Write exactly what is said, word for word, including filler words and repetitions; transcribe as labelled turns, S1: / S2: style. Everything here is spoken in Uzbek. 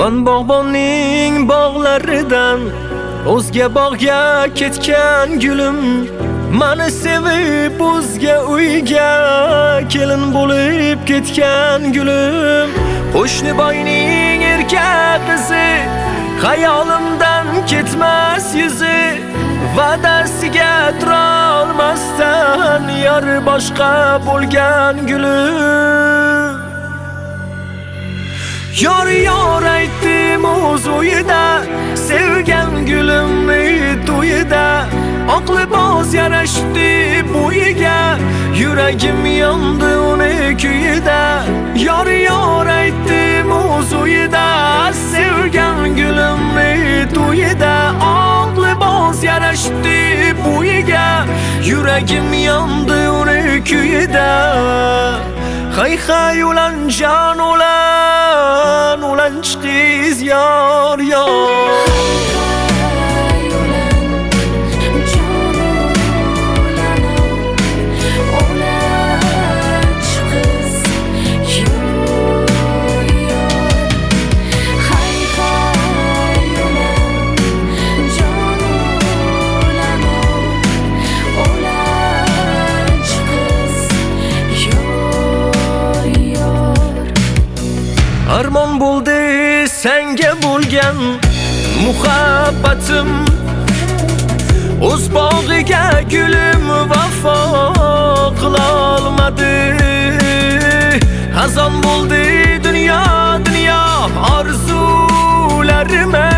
S1: Man bog'bonning bog'laridan o'zga bog'ga ketgan gulim, mani sevib o'zga uyga kelin bo'lib ketgan gulim. Qo'shni boyning erkak qizi, xayolimdan ketmas yuzi, va'dasiga tura olmasdan yor boshqa bo'lgan gulim. Yor yor aytdim o'z uyida, sevgan gulimni to'yida. Oq libos yarashdi bo'yiga, yuragim yondi uni kuyida. Yor yor aytdim o'z uyida, sevgan gulimni to'yida. Oq libos yarashdi bo'yiga, yuragim yondi uni kuyida. Hay hay ulan jon ulan, ulan chiqiz yor yor. Armon bo'ldi senga bo'lgan muhabbatim, o'z bog'iga gulim vafo qila olmadi. Hazon bo'ldi dunyo dunyo orzularim.